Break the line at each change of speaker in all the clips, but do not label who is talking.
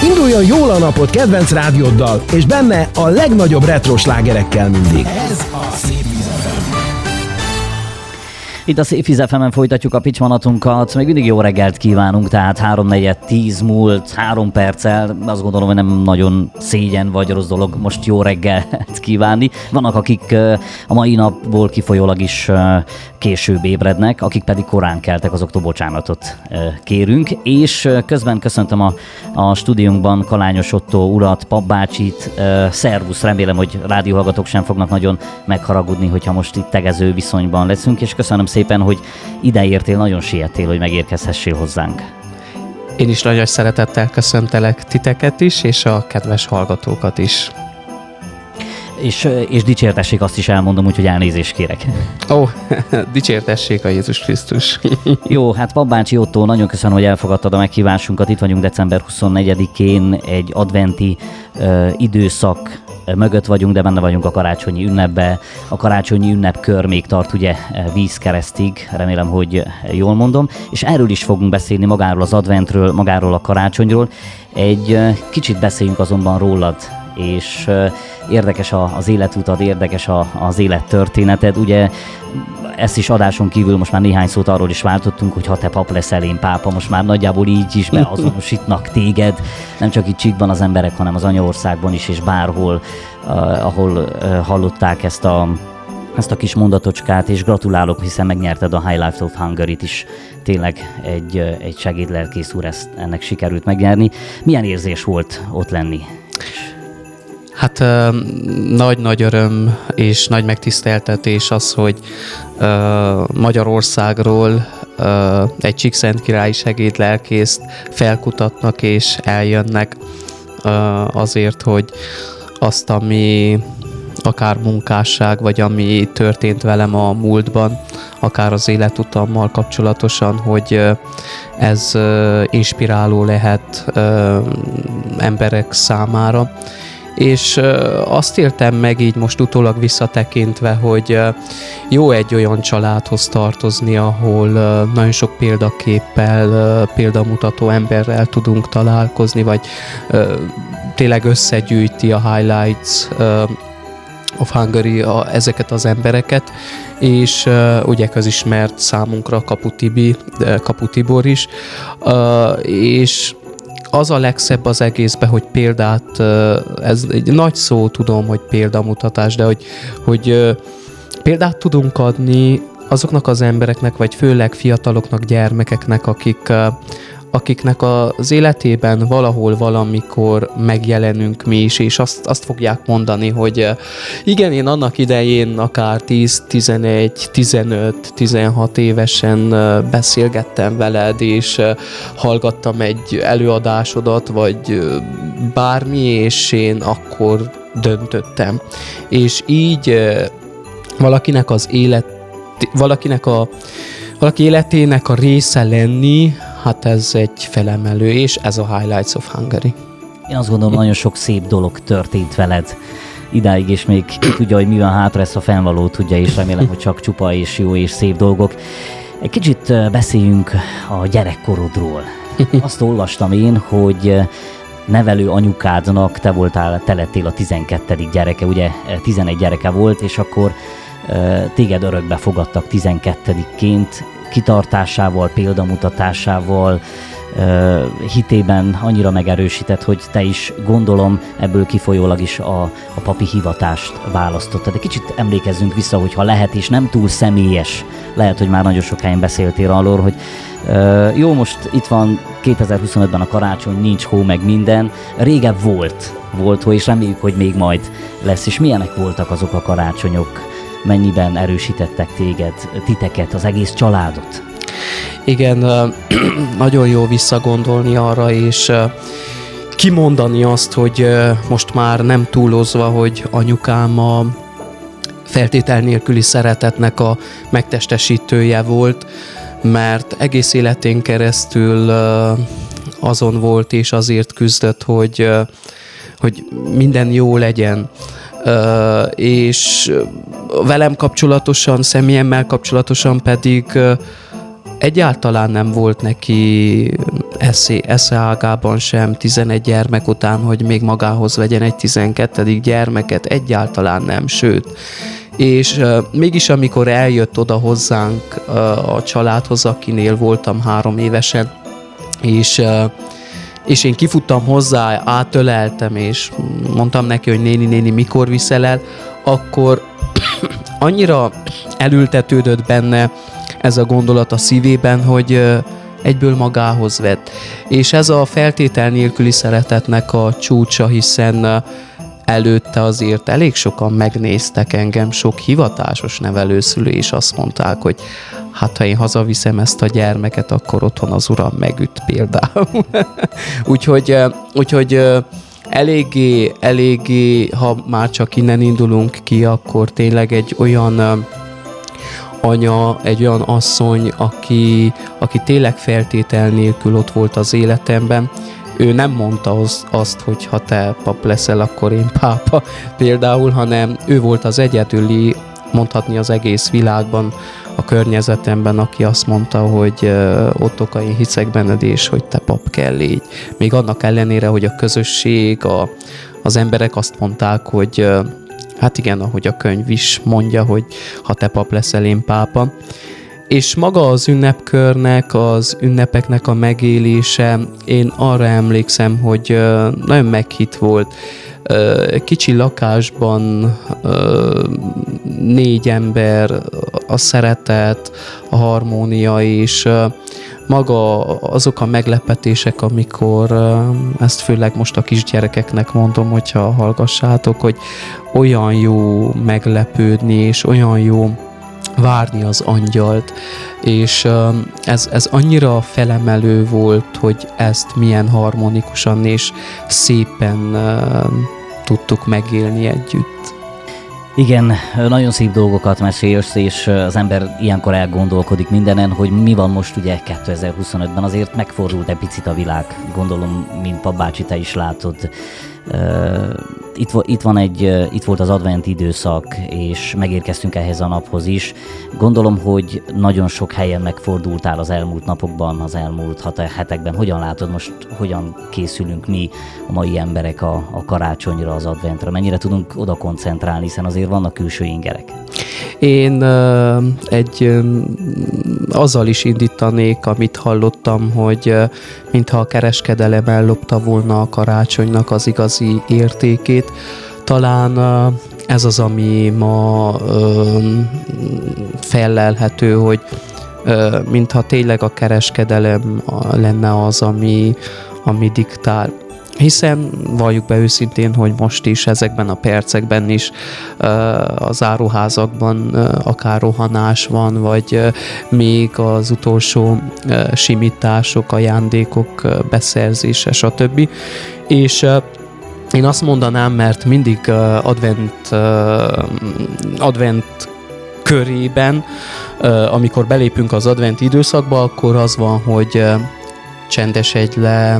Induljon jól a napot kedvenc rádióddal, és benne a legnagyobb retro slágerekkel mindig. Ez a Szép Víz FM.
Itt a Szép Víz FM-en folytatjuk a picsmanatunkat, még mindig jó reggelt kívánunk, tehát 3:04 múlt 3 perccel, azt gondolom, hogy nem nagyon szégyen vagy rossz dolog most jó reggelt kívánni. Vannak, akik a mai napból kifolyólag is később ébrednek, akik pedig korán keltek, azoktól bocsánatot kérünk, és közben köszöntöm a stúdiónkban Kalányos Ottó urat, papbácsit, szervusz, remélem, hogy rádióhallgatók sem fognak nagyon megharagudni, hogyha most itt tegező viszonyban leszünk, és köszönöm szépen, hogy ideértél, nagyon siettél, hogy megérkezhessél hozzánk.
Én is nagyon szeretettel köszöntelek titeket is, és a kedves hallgatókat is.
És dicsértessék, azt is elmondom, úgyhogy elnézést kérek.
Dicsértessék a Jézus Krisztus.
Jó, hát Papbácsi Ottó, nagyon köszönöm, hogy elfogadtad a meghívásunkat. Itt vagyunk december 24-én, egy adventi időszak mögött vagyunk, de benne vagyunk a karácsonyi ünnepbe. A karácsonyi ünnepkör még tart ugye vízkeresztig, remélem, hogy jól mondom. És erről is fogunk beszélni, magáról az adventről, magáról a karácsonyról. Egy kicsit beszéljünk azonban rólad, és érdekes az életutad, érdekes az élettörténeted. Ugye ezt is adáson kívül most már néhány szót arról is váltottunk, hogy ha te pap leszel, én pápa, most már nagyjából így is beazonosítnak téged, nem csak itt Csíkban az emberek, hanem az anyaországban is, és bárhol, ahol hallották ezt a kis mondatocskát, és gratulálok, hiszen megnyerted a High Life of Hungary-t is. Tényleg egy segédlelkész úr, ennek sikerült megnyerni. Milyen érzés volt ott lenni?
Hát nagy-nagy öröm és nagy megtiszteltetés az, hogy Magyarországról egy csíkszentkirályi segédlelkészt felkutatnak és eljönnek azért, hogy azt, ami akár munkásság, vagy ami történt velem a múltban, akár az életutammal kapcsolatosan, hogy ez inspiráló lehet emberek számára. És azt éltem meg így most utólag visszatekintve, hogy jó egy olyan családhoz tartozni, ahol nagyon sok példaképpel, példamutató emberrel tudunk találkozni, vagy tényleg összegyűjti a Highlights of Hungary ezeket az embereket, és ugye közismert számunkra Kapu Tibor is, és az a legszebb az egészben, hogy példát, ez egy nagy szó, tudom, hogy példamutatás, de hogy példát tudunk adni azoknak az embereknek, vagy főleg fiataloknak, gyermekeknek, akiknek az életében valahol valamikor megjelenünk mi is, és azt fogják mondani, hogy igen, én annak idején akár 10, 11, 15, 16 évesen beszélgettem veled, és hallgattam egy előadásodat, vagy bármi, és én akkor döntöttem. És így valakinek az valaki életének a része lenni, hát ez egy felemelő, és ez a Highlights of Hungary.
Én azt gondolom, nagyon sok szép dolog történt veled idáig, és még ki tudja, hogy mi van hátra, ezt a fennvaló tudja, és remélem, hogy csak csupa és jó és szép dolgok. Egy kicsit beszéljünk a gyerekkorodról. Azt olvastam én, hogy nevelő anyukádnak te lettél a 12. gyereke, ugye 11 gyereke volt, és akkor téged örökbe fogadtak 12-ként, kitartásával, példamutatásával, hitében annyira megerősített, hogy te is, gondolom, ebből kifolyólag is a papi hivatást választottad. De kicsit emlékezzünk vissza, hogyha lehet, és nem túl személyes, lehet, hogy már nagyon sokáig beszéltél arról, hogy jó, most itt van 2025-ben a karácsony, nincs hó, meg minden. Régebb volt hó, és reméljük, hogy még majd lesz. És milyenek voltak azok a karácsonyok? Mennyiben erősítettek titeket, az egész családot?
Igen, nagyon jó visszagondolni arra, és kimondani azt, hogy most már nem túlozva, hogy anyukám a feltétel nélküli szeretetnek a megtestesítője volt, mert egész életén keresztül azon volt, és azért küzdött, hogy minden jó legyen. És velem kapcsolatosan, személyemmel kapcsolatosan pedig egyáltalán nem volt neki eszeágában sem 11 gyermek után, hogy még magához vegyen egy 12. gyermeket, egyáltalán nem, sőt. És mégis amikor eljött oda hozzánk a családhoz, akinél voltam 3 évesen, és én kifuttam hozzá, átöleltem, és mondtam neki, hogy néni, mikor viszel el, akkor annyira elültetődött benne ez a gondolat a szívében, hogy egyből magához vett. És ez a feltétel nélküli szeretetnek a csúcsa, hiszen előtte azért elég sokan megnéztek engem, sok hivatásos nevelőszülő, és azt mondták, hogy hát ha én hazaviszem ezt a gyermeket, akkor otthon az uram megüt például. úgyhogy eléggé, ha már csak innen indulunk ki, akkor tényleg egy olyan anya, egy olyan asszony, aki tényleg feltétel nélkül ott volt az életemben. Ő nem mondta azt, hogy ha te pap leszel, akkor én pápa például, hanem ő volt az egyedüli, mondhatni az egész világban, a környezetemben, aki azt mondta, hogy Ottoka, én hiszek benned, és hogy te pap kell légy. Még annak ellenére, hogy a közösség, az emberek azt mondták, hogy hát igen, ahogy a könyv is mondja, hogy ha te pap leszel, én pápa. És maga az ünnepkörnek, az ünnepeknek a megélése, én arra emlékszem, hogy nagyon meghitt volt. Kicsi lakásban 4 ember, a szeretet, a harmónia, és maga azok a meglepetések, amikor ezt főleg most a kisgyerekeknek mondom, hogyha hallgassátok, hogy olyan jó meglepődni, és olyan jó várni az angyalt, és ez annyira felemelő volt, hogy ezt milyen harmonikusan és szépen tudtuk megélni együtt.
Igen, nagyon szép dolgokat mesélsz, és az ember ilyenkor elgondolkodik mindenen, hogy mi van most ugye 2025-ben, azért megfordult egy picit a világ, gondolom, mint papbácsi, te is látod. Itt volt az advent időszak, és megérkeztünk ehhez a naphoz is. Gondolom, hogy nagyon sok helyen megfordultál az elmúlt napokban, az elmúlt hetekben. Hogyan látod most, hogyan készülünk mi, a mai emberek a karácsonyra, az adventre? Mennyire tudunk oda koncentrálni, hiszen azért vannak külső ingerek?
Én azzal is indítanék, amit hallottam, hogy mintha a kereskedelem ellopta volna a karácsonynak az igazi értékét. Talán ez az, ami ma fellelhető, hogy mintha tényleg a kereskedelem lenne az, ami diktál. Hiszen valljuk be őszintén, hogy most is, ezekben a percekben is az áruházakban akár rohanás van, vagy még az utolsó simítások, ajándékok beszerzése, stb. És én azt mondanám, mert mindig advent körében, amikor belépünk az advent időszakba, akkor az van, hogy csendesedj le,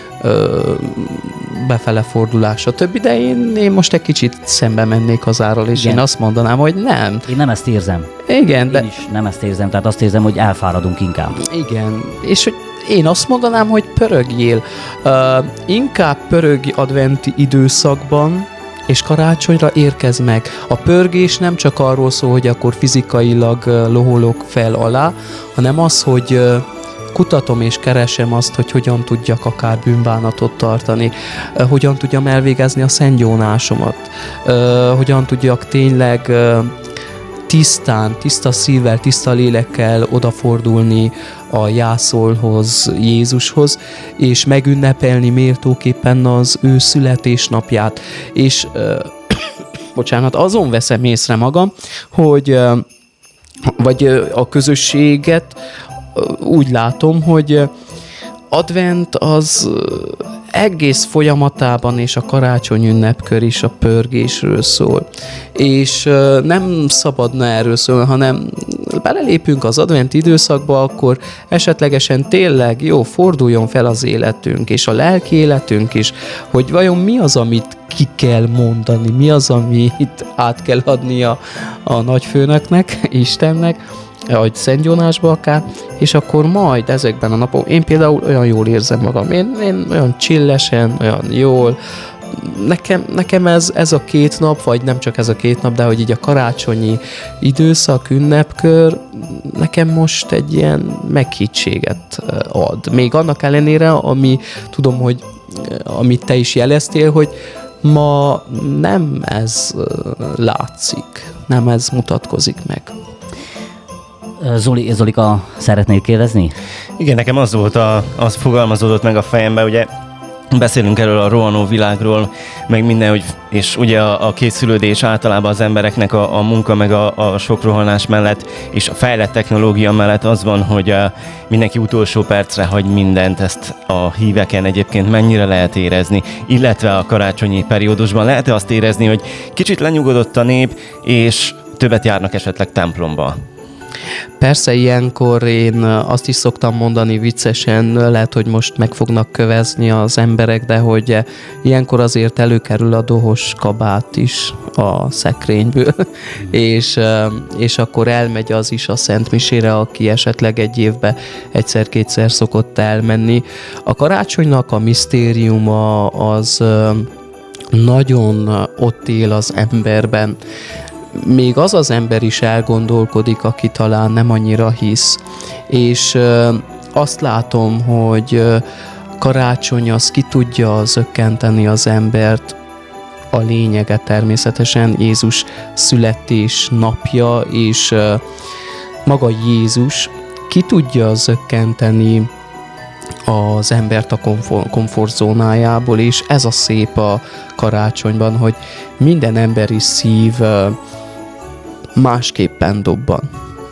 befele fordulás, stb. De én most egy kicsit szembe mennék hazáról, és igen. Én azt mondanám, hogy nem.
Én nem ezt érzem.
Igen,
Én is nem ezt érzem, tehát azt érzem, hogy elfáradunk inkább.
Igen, és hogy én azt mondanám, hogy pörögjél. Inkább pörögj adventi időszakban, és karácsonyra érkezz meg. A pörgés nem csak arról szól, hogy akkor fizikailag loholok fel alá, hanem az, hogy kutatom és keresem azt, hogy hogyan tudjak akár bűnbánatot tartani, hogyan tudjam elvégezni a szentgyónásomat, hogyan tudjak tényleg tiszta szívvel, tiszta lélekkel odafordulni a jászolhoz, Jézushoz, és megünnepelni méltóképpen az ő születésnapját. És bocsánat, azon veszem észre magam, hogy vagy a közösséget úgy látom, hogy advent az egész folyamatában, és a karácsony ünnepkör is a pörgésről szól. És nem szabadna erről szólni, hanem belelépünk az advent időszakba, akkor esetlegesen tényleg jó, forduljon fel az életünk, és a lelki életünk is, hogy vajon mi az, amit ki kell mondani, mi az, amit át kell adni a nagyfőnöknek, Istennek, vagy Szent Jónásba akár, és akkor majd ezekben a napok, én például olyan jól érzem magam, én olyan chillesen, olyan jól, nekem ez a 2 nap, vagy nem csak ez a 2 nap, de hogy így a karácsonyi időszak, ünnepkör nekem most egy ilyen meghittséget ad. Még annak ellenére, ami tudom, hogy amit te is jeleztél, hogy ma nem ez látszik, nem ez mutatkozik meg.
Zolika, szeretnél kérdezni?
Igen, nekem az fogalmazódott meg a fejembe, ugye beszélünk erről a rohanó világról, meg minden, és ugye a készülődés általában az embereknek a munka, meg a sok rohanás mellett, és a fejlett technológia mellett az van, hogy mindenki utolsó percre hagy mindent, ezt a híveken egyébként mennyire lehet érezni, illetve a karácsonyi periódusban lehet-e azt érezni, hogy kicsit lenyugodott a nép, és többet járnak esetleg templomba?
Persze ilyenkor én azt is szoktam mondani viccesen, lehet, hogy most meg fognak kövezni az emberek, de hogy ilyenkor azért előkerül a dohos kabát is a szekrényből, és akkor elmegy az is a szentmisére, aki esetleg egy évben egyszer-kétszer szokott elmenni. A karácsonynak a misztériuma az nagyon ott él az emberben. Még az ember is elgondolkodik, aki talán nem annyira hisz. És azt látom, hogy karácsony az ki tudja zökkenteni az embert, a lényege természetesen Jézus születés napja, és maga Jézus ki tudja zökkenteni az embert a komfortzónájából, és ez a szép a karácsonyban, hogy minden emberi szív másképpen dobban.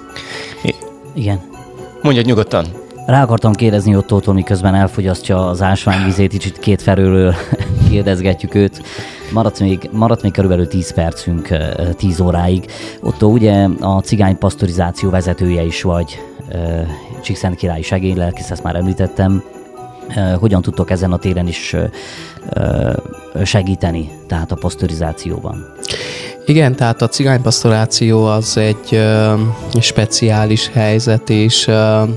Igen.
Mondjad nyugodtan.
Rá akartam kérdezni Ottótól, miközben elfogyasztja az ásványvizét, kicsit két felőről kérdezgetjük őt. Maradt még körülbelül 10 percünk 10 óráig. Ottó, ugye a cigány pasztorizáció vezetője is vagy, Csíkszentkirályi segédlelkész, ezt már említettem. Hogyan tudtok ezen a téren is segíteni, tehát a pasztorizációban?
Igen, tehát a cigánypasztoráció az egy speciális helyzet, és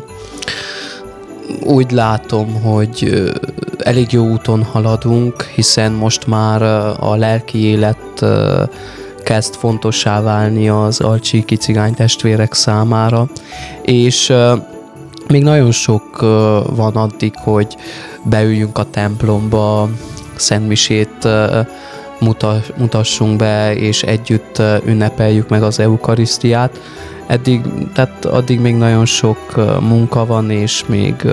úgy látom, hogy elég jó úton haladunk, hiszen most már a lelki élet kezd fontossá válni az alcsíki cigánytestvérek számára, és még nagyon sok van addig, hogy beüljünk a templomba, szentmisét mutassunk be, és együtt ünnepeljük meg az eukarisztiát. Addig még nagyon sok munka van, és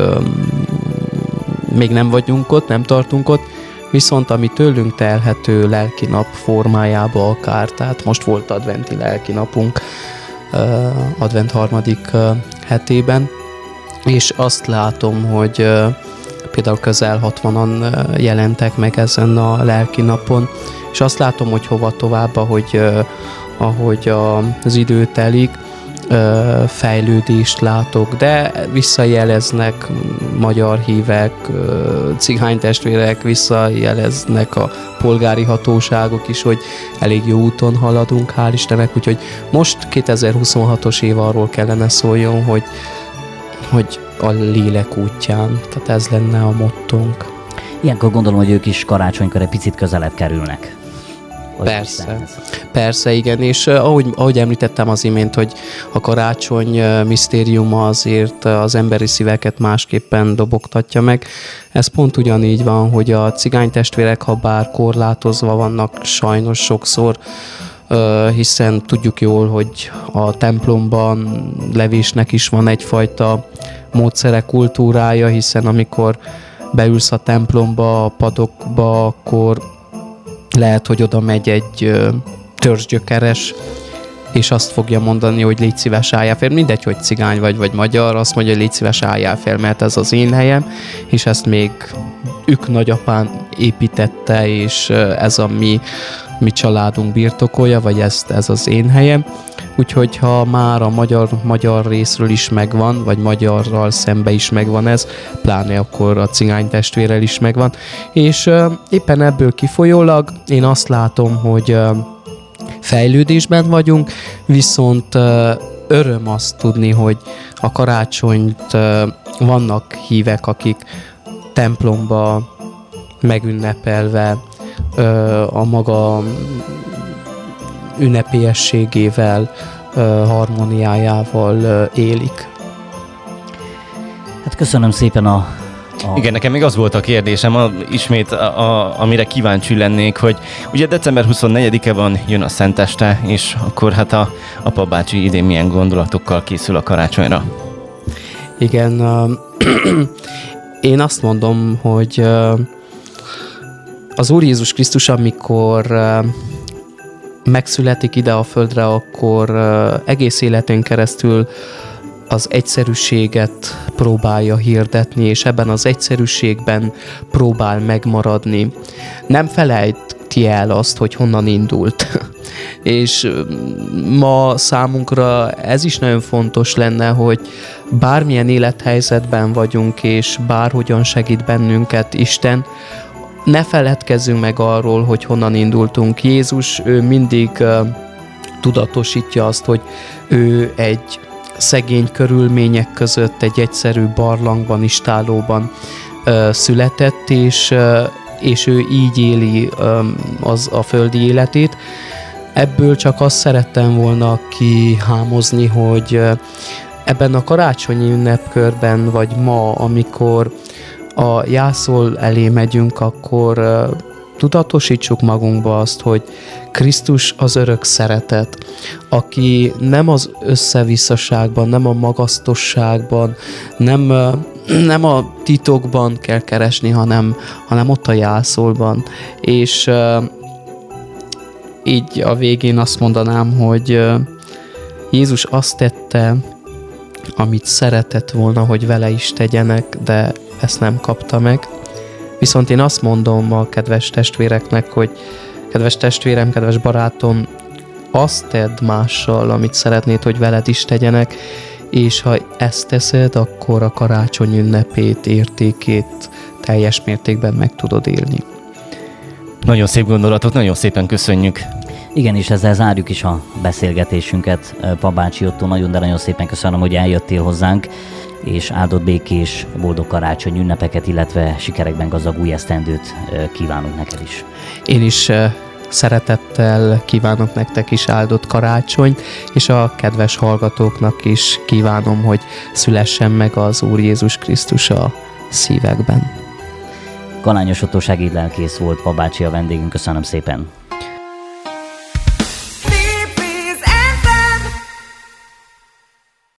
még nem vagyunk ott, nem tartunk ott, viszont ami tőlünk telhető lelki nap formájába akár, tehát most volt adventi lelki napunk advent 3. hetében, és azt látom, hogy például közel 60-an jelentek meg ezen a lelki napon, és azt látom, hogy hova tovább, ahogy az idő telik, fejlődést látok, de visszajeleznek magyar hívek, cigánytestvérek, visszajeleznek a polgári hatóságok is, hogy elég jó úton haladunk, hál' Istennek, úgyhogy most 2026-os év arról kellene szóljon, hogy a lélek útján, tehát ez lenne a mottónk.
Ilyenkor gondolom, hogy ők is karácsonykor egy picit közelebb kerülnek.
Persze, igen, és ahogy említettem az imént, hogy a karácsony misztériuma azért az emberi szíveket másképpen dobogtatja meg. Ez pont ugyanígy van, hogy a cigánytestvérek, ha bár korlátozva vannak sajnos sokszor, hiszen tudjuk jól, hogy a templomban levésnek is van egyfajta módszere, kultúrája, hiszen amikor beülsz a templomba, a padokba, akkor lehet, hogy oda megy egy törzsgyökeres, és azt fogja mondani, hogy légy szíves, álljál fel. Mindegy, hogy cigány vagy magyar, azt mondja, hogy légy szíves, álljál fel, mert ez az én helyem, és ezt még nagyapám építette, és ez a mi családunk birtokolja, vagy ez az én helyem. Úgyhogy ha már a magyar részről is megvan, vagy magyarral szembe is megvan ez, pláne akkor a cigánytestvérrel is megvan. És éppen ebből kifolyólag én azt látom, hogy fejlődésben vagyunk, viszont öröm azt tudni, hogy a karácsonyt vannak hívek, akik templomba megünnepelve a maga ünnepélyességével, harmóniájával élik.
Hát köszönöm szépen
Igen, nekem még az volt a kérdésem, ismét amire kíváncsi lennék, hogy ugye december 24-e van, jön a Szenteste, és akkor hát a Apa bácsi idén milyen gondolatokkal készül a karácsonyra?
Igen, én azt mondom, hogy az Úr Jézus Krisztus, amikor megszületik ide a földre, akkor egész életén keresztül az egyszerűséget próbálja hirdetni, és ebben az egyszerűségben próbál megmaradni. Nem felejti el azt, hogy honnan indult. És ma számunkra ez is nagyon fontos lenne, hogy bármilyen élethelyzetben vagyunk, és bárhogyan segít bennünket Isten, ne feledkezzünk meg arról, hogy honnan indultunk. Jézus, ő mindig tudatosítja azt, hogy ő egy szegény körülmények között egy egyszerű barlangban, istálóban született, és ő így éli a földi életét. Ebből csak azt szerettem volna kihámozni, hogy ebben a karácsonyi ünnepkörben, vagy ma, amikor a jászol elé megyünk, akkor tudatosítsuk magunkba azt, hogy Krisztus az örök szeretet, aki nem az összevisszaságban, nem a magasztosságban, nem a titokban kell keresni, hanem ott a jászolban. És így a végén azt mondanám, hogy Jézus azt tette, amit szeretett volna, hogy vele is tegyenek, de ezt nem kapta meg. Viszont én azt mondom a kedves testvéreknek, hogy kedves testvérem, kedves barátom, azt tedd mással, amit szeretnéd, hogy veled is tegyenek, és ha ezt teszed, akkor a karácsony ünnepét, értékét teljes mértékben meg tudod élni.
Nagyon szép gondolatot, nagyon szépen köszönjük.
Igen, és ezzel zárjuk is a beszélgetésünket. Pabácsi Ottó, nagyon, de nagyon szépen köszönöm, hogy eljöttél hozzánk, és áldott békés, boldog karácsony ünnepeket, illetve sikerekben gazdag új esztendőt kívánunk neked is.
Én is szeretettel kívánok nektek is áldott karácsonyt, és a kedves hallgatóknak is kívánom, hogy szülessen meg az Úr Jézus Krisztus a szívekben.
Galányos Ottó segédlelkész volt Pabácsi a vendégünk, köszönöm szépen.